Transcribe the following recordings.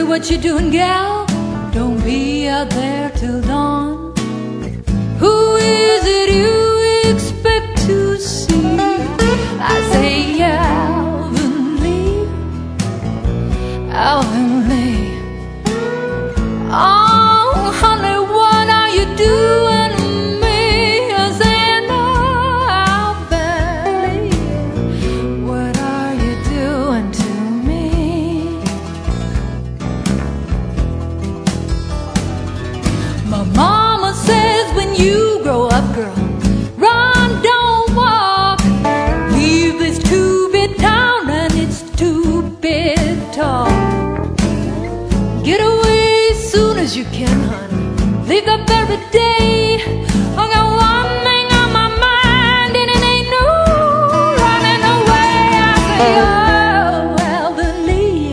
what you doing, gal? Don't be out there till dawn. Who is it you expect to see? I say Alvin Lee, Alvin Lee. Oh, honey, what are you doing to me? I say, no, Alvin Lee, what are you doing to me? My mama says when you grow up, girl, run, don't walk. Leave this two-bit town and its two-bit talk. Get away as soon as you can, honey. Leave the very day. I got one thing on my mind, and it ain't no running away. I say, oh, Alvin Lee,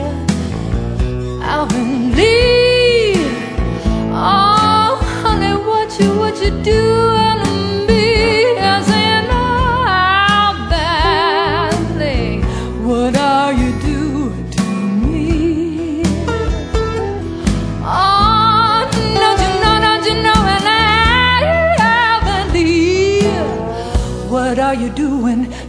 Alvin Lee. Oh, honey, what you doing to me? I say, no, Alvin Lee, what are you doing to me? Oh, don't you know, and Alvin Lee, what are you doing